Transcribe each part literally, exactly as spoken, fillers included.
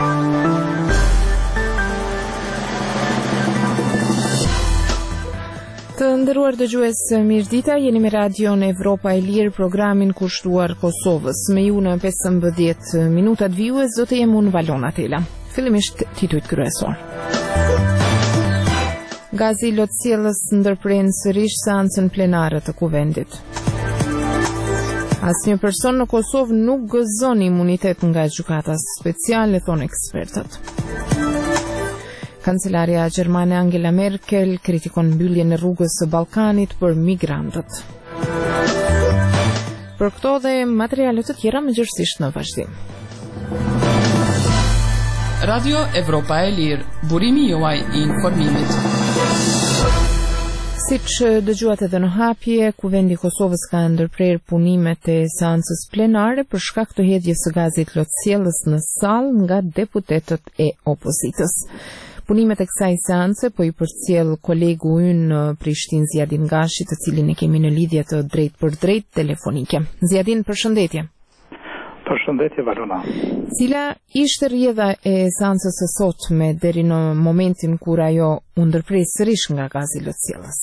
Të nderuar dëgjues, mirëdita, jeni me Radion Evropa e Lirë, programin kushtuar Kosovës. Me ju në pesëmbëdhjetë minutat vijues do të jem unë Valona Tela. Fillimisht titujt kryesor. Gazi Lotësielës ndërpren sërish seancën plenare të kuvendit. Asnjë person në Kosovë nuk gëzon imunitet nga gjykata speciale, thonë ekspertët. Kancelaria Gjermane Angela Merkel kritikon mbylljen e rrugës së Ballkanit për migrantët. Për këto dhe materiale të tjera mëngjesisht në vazhdim. Radio Evropa e Lirë, burimi juaj i informimit. Siç dëgjuat edhe në hapje, Kuvendi i Kosovës ka ndërprer punimet e seancës plenare për shkak të hedhjes së gazit Lotësielës në sallë nga deputetët e opozitës. Punimet e kësaj seance po i përcjell kolegu ynë në Prishtinë Zjadin Gashi, të cilin e kemi në lidhje të drejt për drejt telefonike. Zjadin, përshëndetje. Përshëndetje, Valona. Cila ishte rrjedha e seancës së sotme deri në momentin kur ajo u ndërpres sërish nga gazi Lotësielës?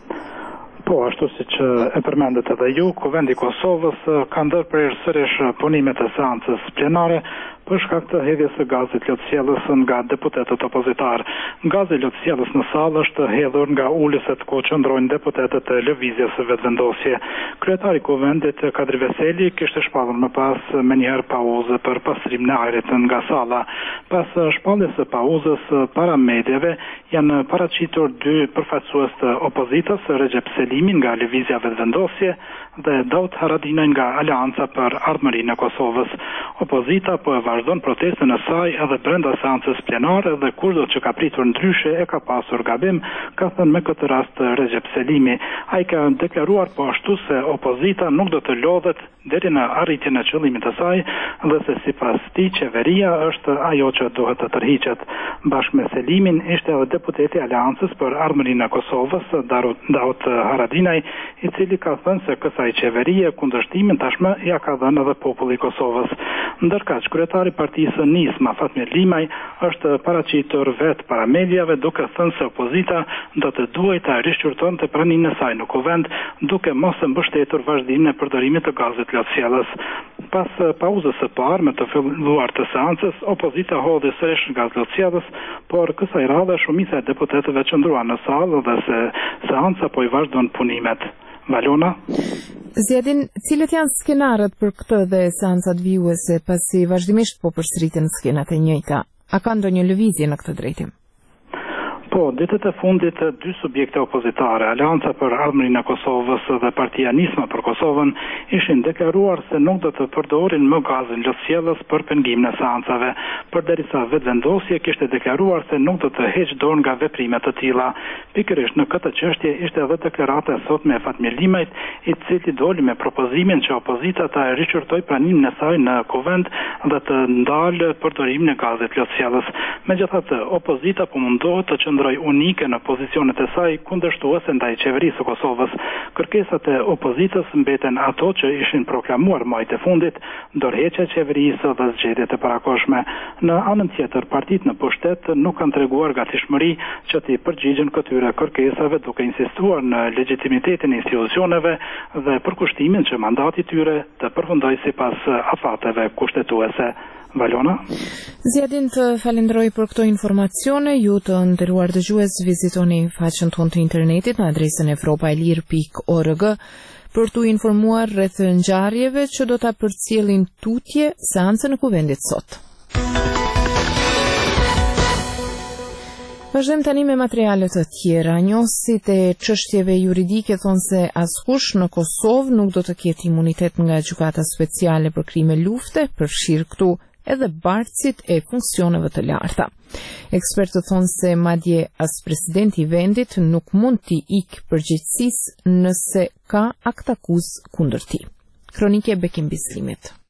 Po, ashtu si që e përmendet edhe ju, Kuvendi i Kosovës ka ndërprer sërish punimet e seancës plenare për shkak të hedhjes së gazit Lotësielës nga deputetët opozitar. Gazi Lotësielës në sallë është hedhur nga ulëset ku qëndrojnë deputetët e lëvizjes së vetëvendosje. Kryetari i Kuvendit Kadri Veseli kishte shpallur më pas me njëherë pauzë për pastrimin e ajrit nga salla. Pas shpalljes së pauzës para medjave janë paraqitur dy përfaqësues të opozitës, Recep Selimi nga lëvizja vetëvendosje dhe Daud Haradinaj nga Aleanca për Ardhmërinë e Kosovës. Opozita po e vazhdon protestën e saj edhe brenda seancës plenare dhe kurdo që ka pritur ndryshe e ka pasur gabim, ka thënë me këtë rast Recep Selimi. Ai ka deklaruar po ashtu se opozita nuk do të lodhet deri në arritjen e qëllimit të saj dhe se sipas tij qeveria është ajo që duhet të tërhiqet. Bashkë me Selimin ishte edhe deputeti Aleancës për Ardhmërinë e Kosovës, Daud Haradinaj, i cili ka thënë se kësaj qeverie kundërshtimin tashmë ja ka dhënë edhe populli i Kosovës. Ndërkaq, kryetari i partisë Nisma, Fatmir Limaj, është paraqitur vetë para mediave duke thënë se opozita do të duhet ta rishqyrtonte praninë e saj në kuvend, duke mos e mbështetur vazhdimin e përdorimit të gazit Lotësielës. Pas pauzës së parë me të filluar të seancës, opozita hodhi sërish gaz Lotësielës, por kësaj radhe shumica e deputetëve qëndruan në sallë dhe se seanca po i vazhdon punimet. Valona? Zjadin, cilët janë skenarët për këtë dhe seancat vijuese, pasi vazhdimisht po përsëriten skenat e njëjta? A ka ndonjë lëvizje në këtë drejtim? Po, ditët e fundit dy subjekte opozitare, Aleanca për Ardhmërinë e Kosovës dhe Partia Nisma për Kosovën, ishin deklaruar se nuk do të përdorin më gazin Lotësielës për pengimin e seancave, përderisa vetëvendosje kishte deklaruar se nuk do të heqë dorë nga veprime të tilla. Pikërisht në këtë çështje ishte edhe deklarata e sotme e Fatmir Limajt, i cili doli me propozimin që opozita ta rishqyrtoj pranimin e saj në kuvend dhe të ndalë përdorimin e gazit Lotësielës. Megjithatë, opozita po mundohet të qëndrojë unike në pozicionet e saj kundërshtuese ndaj qeverisë së Kosovës. Kërkesat e opozitës mbeten ato që ishin proklamuar muajt e fundit, ndërheqja e qeverisë dhe zgjedhjet e parakohshme. Në anën tjetër, partitë në pushtet nuk kanë treguar gatishmëri që të përgjigjen këtyre kërkesave, duke insistuar në legjitimitetin e institucioneve dhe përkushtimin që mandati i tyre të përfundojë sipas afateve kushtetuese. Valona? Zjadin, të falenderoj për këto informacione. Ju të nderuar dëgjues, vizitoni faqen tonë të internetit në adresën evropaelir pikë org për t'u informuar rreth ngjarjeve që do ta përcjellin tutje seancën e kuvendit sot. Vazhdojmë tani me materiale të tjera. Njohësit e çështjeve juridike thonë se askush në Kosovë nuk do të ketë imunitet nga gjykata speciale për krime lufte, përfshirë këtu edhe bartësit e funksioneve të larta. Ekspertët thonë se madje as presidenti i vendit nuk mund t'i ikë përgjegjësisë nëse ka aktakuz kundër tij. Kronike Bekim Bislimit.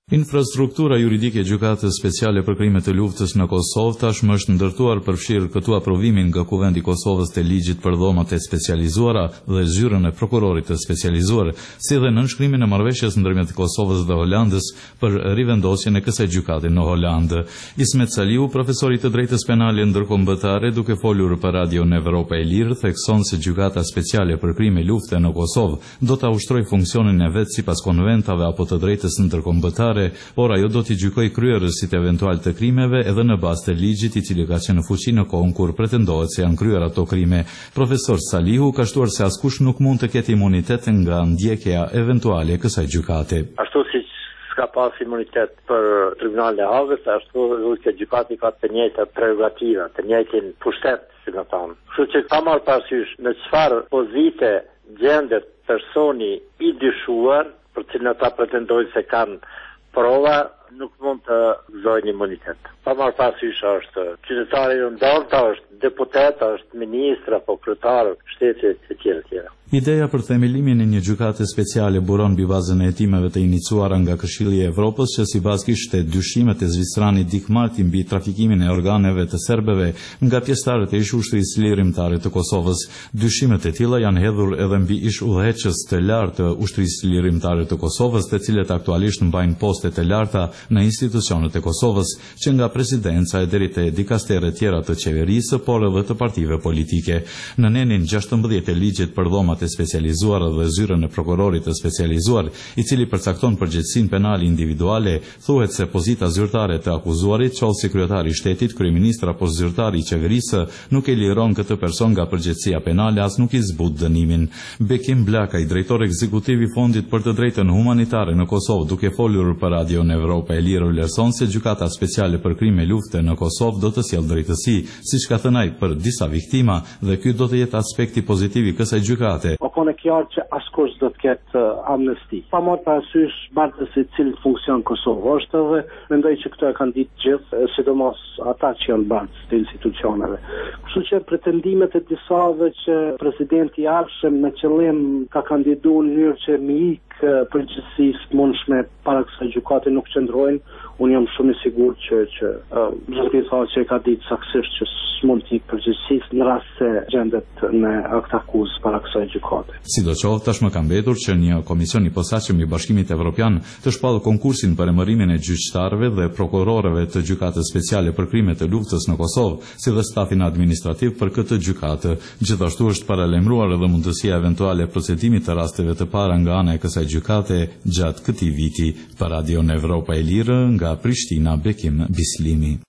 Infrastruktura juridike e Gjykatës Speciale për Krime të Luftës në Kosovë tashmë është ndërtuar përfshirë këtu aprovimin nga Kuvendi i Kosovës të ligjit për dhomat e specializuara dhe zyrën e prokurorit të specializuar, si dhe nënshkrimin e marrëveshjes ndërmjet Kosovës dhe Holandës për rivendosjen e kësaj gjykate në Holandë. Ismet Saliu, profesori të drejtës penale ndërkombëtare, duke folur për Radio në Evropa e Lirë, thekson se Gjykata Speciale për Krime Lufte në Kosovë do ta ushtrojë funksionin e vet sipas konventave apo të drejtës ndërkombëtare, por ajo do t'i gjykojë kryerësit eventual të krimeve edhe në bazë të ligjit i cili ka qenë në fuqi në kohën kur pretendohet se janë kryer ato krime. Profesor Salihu ka shtuar se askush nuk mund të ketë imunitet nga ndjekja eventuale e kësaj gjykate. Ashtu si s'ka pas imunitet për Tribunalin e Hagës, ashtu edhe gjykati ka të njëjtat prerogativa, të njëjtin pushtet, si më thonë. Kështu që ka marrë parasysh në çfarë pozite gjendet personi i dyshuar, për cilën ata pretendojnë se kanë prova, nuk mund të gëzojnë imunitet. Pa marrë parasysh është qytetari i ndarta, është deputet, është ministra, apo kryetar shtetit e tjerë tjera. Ideja për themelimin e një gjykate speciale buron mbi bazën e hetimeve të iniciuara nga Këshilli i Evropës që si bazë kishte dyshimet e zviceranit Dick Marty mbi trafikimin e organeve të serbëve nga pjesëtarët e ish-ushtrisë lirimtare të Kosovës. Dyshimet e tilla janë hedhur edhe mbi ish-udhëheqës të lartë të ushtrisë lirimtare të Kosovës, të cilët aktualisht mbajnë poste të larta në institucionet e Kosovës, që nga presidenca e deri te dikasteret tjera të qeverisë, por edhe të partive politike. Në nenin gjashtëmbëdhjetë e ligjit për dhomat e specializuar dhe zyrën e prokurorit të specializuar, i cili përcakton përgjegjësinë penale individuale, thuhet se pozita zyrtare të akuzuarit, qoftë kryetari i shtetit, kryeministri apo zyrtari i qeverisë, nuk e liron këtë person nga përgjegjësia penale, as nuk i zbut dënimin. Bekim Blakaj, drejtor ekzekutiv i Fondit për të Drejtën Humanitare në Kosovë, duke folur për Radio në Evropa e Lirë, vlerëson se Gjykata Speciale për Krime Lufte në Kosovë do të sjellë drejtësi, siç ka thënë ai, për disa viktima, dhe ky do të jetë aspekti pozitiv i kësaj gjykate. O kone qartë që askush do të ketë uh, amnesti. Pa marrë parasysh bartës i cilë funksion Kosovë është dhe mendoj që këto e kanë ditë gjithë, sidomos ata që janë bartës të institucioneve. Kështu që pretendimet e disave që presidenti i ardhshëm me qëllim ka kandiduar në mënyrë që mi ikë përgjegjësisë mundshme para kësaj gjykate nuk qëndrojnë. Unë jam shumë i sigurt që që zoti uh, thotë që ka ditë saktësisht që s'mund të ikë përgjegjësisë në rast se gjendet në akt akuzë para kësaj gjykate. Sidoqoftë, tashmë ka mbetur që një komision i posaçëm i Bashkimit Evropian të shpallë konkursin për emërimin e gjyqtarëve dhe prokurorëve të Gjykatës Speciale për Krime të Luftës në Kosovë, si dhe stafin administrativ për këtë gjykatë. Gjithashtu është paralajmëruar edhe mundësia eventuale procedimit të rasteve të para nga ana e kësaj gjykate gjatë këtij viti. Për Radio në Evropa e Lirë, nga Prishtina, Bekim Bislimi.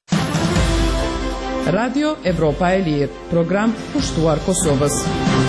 Radio Evropa e Lirë, program kushtuar Kosovës.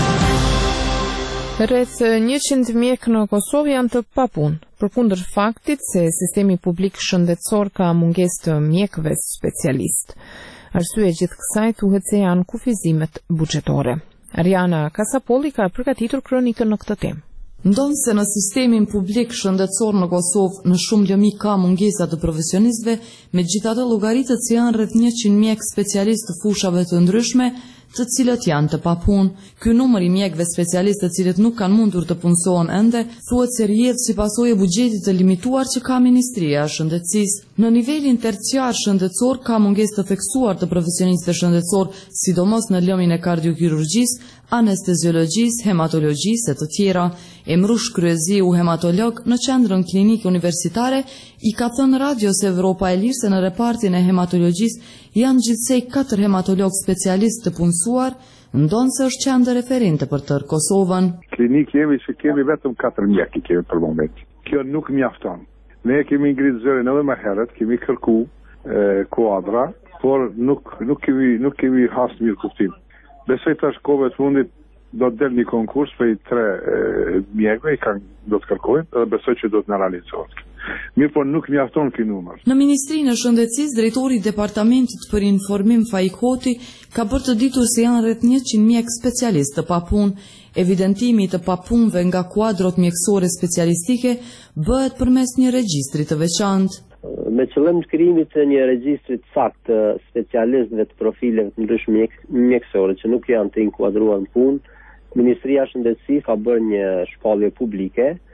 Rreth njëqind mjekë në Kosovë janë të papunë, përkundër faktit se sistemi publik shëndetësor ka mungesë të mjekëve specialist. Arsye gjithë kësaj thuhet se janë kufizimet buxhetore. Ariana Kasapolli ka përgatitur kronikën në këtë temë. Ndonë se në sistemin publik shëndetësor në Kosovë në shumë lëmi ka mungesa të profesionistëve, megjithatë llogaritët se janë rreth njëqind mjek specialistë të fushave të ndryshme, të cilët janë të papunë. Ky numër i mjekëve specialistë të cilët nuk kanë mundur të punësohen ende, thuhet se rrjedh si pasojë e buxhetit të limituar që ka Ministria e Shëndetësisë. Në nivelin terciar shëndetësor ka mungesë të theksuar të profesionistëve shëndetësor, sidomos në lëmin e kardiokirugjisë, anesteziologjisë, hematologjisë e të tjera. Emrush Kryezi, u hematolog në qendrën klinike universitare, i ka thënë Radios Evropa e Lirë se në repartin e hematologjisë janë gjithsej katër hematolog specialistë të punësuar, ndonë se është qendër referente për tërë Kosovën. Klinikë jemi që kemi vetëm katër mjekë kemi për moment. Kjo nuk mjafton. Ne kemi ngritë zërin edhe më herët, kemi kërku e, kuadra, por nuk, nuk kemi, nuk kemi has mirë kuptim. Besoj tash kohëve të fundit do të del një konkurs për i tre e, mjekëve, i kanë do të kërkojnë, dhe besoj që do të në realizohet. Mirë, por nuk mjafton ky numër. Në Ministrinë e Shëndetësisë, drejtori i Departamentit për Informim Faik Hoti ka bërë të ditur se janë rreth njëqind mjek specialistë të papunë. Evidentimi të papunëve nga kuadrot mjekësore specialistike bëhet përmes një regjistri të veçantë. Me qëllim të krijimit të një regjistri të saktë të specialistëve të profileve të ndryshme mjekësore që nuk janë të inkuadruar në punë, Ministria e Shëndetësisë ka bërë një shpallje publike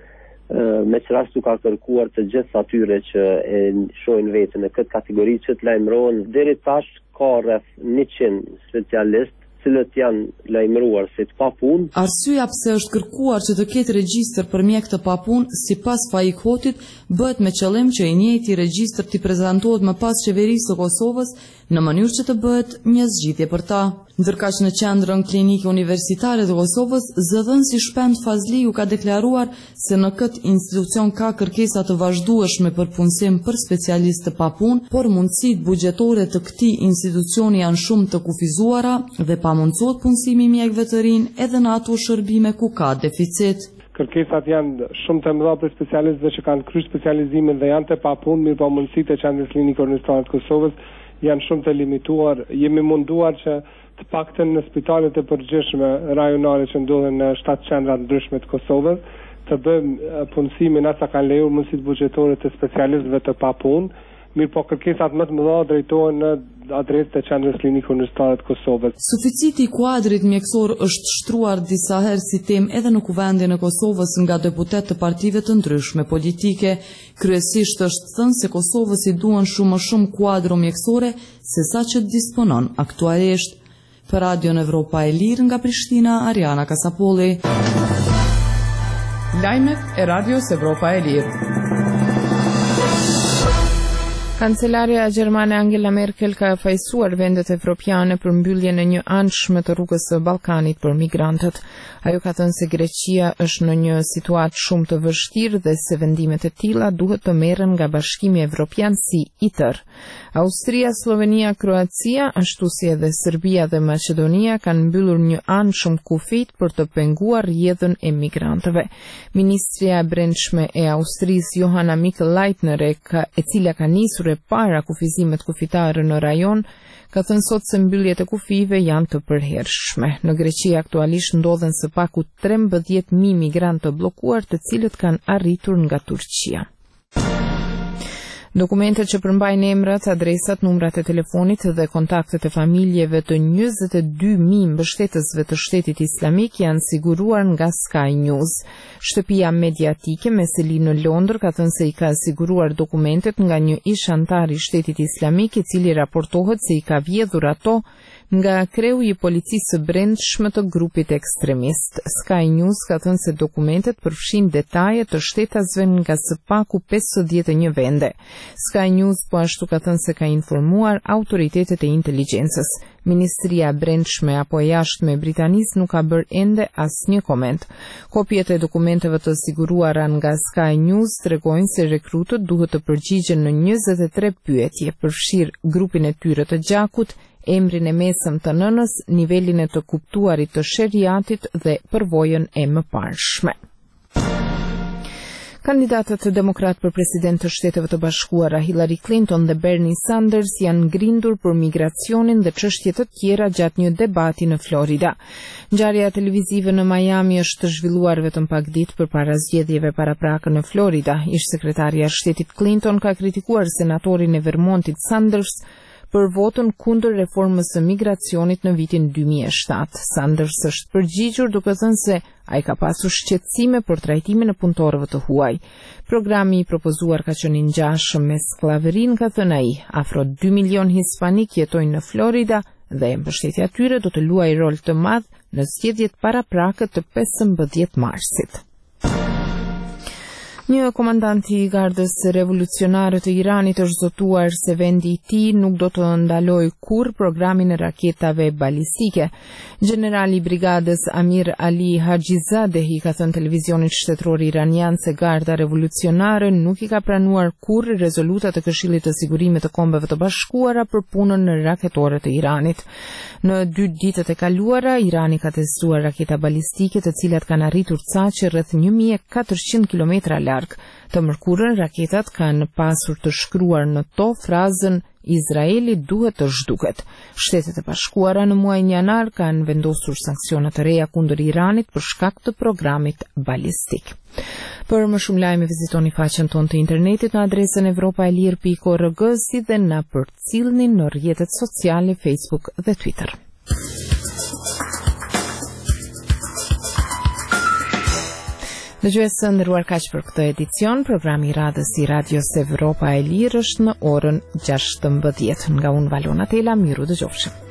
me që rastu ka kërkuar të gjithë atyre që e shohin veten në këtë kategori që të lajmërohen. Deri tash ka rreth njëqind specialistë cilët janë lajmëruar si të papunë. Arsyeja pse është kërkuar që të ketë regjistër për mjek të papunë sipas Faik Hotit bëhet me qëllim që i njëjti regjistër t'i prezantohet më pas qeverisë së Kosovës në mënyrë që të bëhet një zgjidhje për ta. Ndërkaq në qendrën klinike universitare të Kosovës, zëdhënësi Shpend Fazliu ka deklaruar se në këtë institucion ka kërkesa të vazhdueshme për punësim për specialistë të papunë, por mundësitë buxhetore të këtij institucioni janë shumë të kufizuara dhe pamundsohet punësimi i mjekëve të rinj edhe në ato shërbime ku ka deficit. Kërkesat janë shumë të mëdha për specialistëve që kanë kryer specializimin dhe janë të papunë, mirë po mundësitë e qendrës klinike universitare të Kosovës janë shumë të limituar. Jemi munduar që të paktën në spitalet e përgjithshme rajonale që ndodhen në shtatë qendra ndryshme të Kosovës të bëjmë punësimin asa kanë lejuar mundësitë buxhetore të specialistëve të papunë, mirë po kërkesat më të mëdha drejtohen në adresë të qendrës klinike universitare të Kosovës. Suficiti i kuadrit mjekësor është shtruar disa herë si temë edhe në kuvendin e Kosovës nga deputet të partive të ndryshme politike. Kryesisht është thënë se Kosovës i duan shumë më shumë kuadro mjekësore se sa që disponon aktualisht. Për Radion Evropa e Lirë nga Prishtina, Ariana Kasapolli. Lajmet e Radios Evropa e Lirë. Kancelaria gjermane Angela Merkel ka fajsuar vendet evropiane për mbylljen e një anshme të rrugës së Ballkanit për migrantët. Ajo ka thënë se Greqia është në një situatë shumë të vështirë dhe se vendimet e tilla duhet të merren nga Bashkimi Evropian si i tërë. Austria, Slovenia, Kroacia, ashtu si edhe Serbia dhe Maqedonia kanë mbyllur një anshëm kufit për të penguar rrjedhën e migrantëve. Ministria e Brendshme e Austrisë Johanna Mikl-Leitner, e cila ka nisur e para kufizimet kufitare në rajon, ka thënë sot se mbylljet e kufive janë të përhershme. Në Greqi aktualisht ndodhen së paku trembëdhjetë mijë migrantë të bllokuar, të cilët kanë arritur nga Turqia. Dokumentet që përmbajnë emrat, adresat, numrat e telefonit dhe kontaktet e familjeve të njëzet e dy mijë mbështetësve të Shtetit Islamik janë siguruar nga Sky News. Shtëpia mediatike me seli në Londër ka thënë se i ka siguruar dokumentet nga një ish antar i Shtetit Islamik, i cili raportohet se i ka vjedhur ato nga kreu i policisë së brendshme të grupit ekstremist. Sky News ka thënë se dokumentet përfshin detaje të shtetasve nga së paku pesëdhjetë e një vende. Sky News po ashtu ka thënë se ka informuar autoritetet e inteligjencës. Ministria brendshme apo e jashtme e Britanisë nuk ka bërë ende asnjë koment. Kopjet e dokumenteve të siguruara nga Sky News tregojnë se rekrutët duhet të përgjigjen në njëzet e tre pyetje, përfshir grupin e tyre të gjakut, emrin e mesëm të nënës, nivelin e të kuptuarit të sheriatit dhe përvojën e mëparshme. Kandidatët demokrat për president të Shteteve të Bashkuara Hillary Clinton dhe Bernie Sanders janë ngrindur për migracionin dhe çështje të tjera gjatë një debati në Florida. Ngjarja televizive në Miami është zhvilluar vetëm pak ditë përpara zgjedhjeve paraprake në Florida. Ish sekretarja e Shtetit Clinton ka kritikuar senatorin e Vermontit Sanders për votën kundër reformës së migracionit në vitin dy mijë e shtatë. Sanders është përgjigjur duke thënë se ai ka pasur shqetësime për trajtimin e punëtorëve të huaj. Programi i propozuar ka qenë i ngjashëm me skllavërinë, ka thënë ai. Afro dy milion hispanik jetojnë në Florida dhe mbështetja e tyre do të luajë rol të madh në zgjedhjet paraprake të pesëmbëdhjetë marsit. Një komandant i gardës revolucionare të Iranit është zotuar se vendi i tij nuk do të ndalojë kurrë programin e raketave balistike. Generali i brigadës Amir Ali Hajizadehi ka thënë televizionit shtetëror iranian se garda revolucionare nuk i ka pranuar kurrë rezolutat e Këshillit të Sigurimit të Kombeve të Bashkuara për punën raketore të Iranit. Në dy ditët e kaluara, Irani ka testuar raketa balistike, të cilat kanë arritur caqe rreth një mijë e katërqind kilometra larg. Të mërkurën, raketat kanë pasur të shkruar në to frazën Izraeli duhet të zhduket. Shtetet e Bashkuara në muajin janar kanë vendosur sanksione të reja kundër Iranit për shkak të programit balistik. Për më shumë lajme vizitoni faqen tonë të internetit në adresën evropaelir pikë org, si dhe na përcillni në rrjetet sociale Facebook dhe Twitter. Dëgjues së nderuar, kaq për këtë edicion. Programi i radhës i Radios Evropa e Lirë është në orën gjashtëmbëdhjetë. Nga unë Valona Tela, miru dëgjofshim.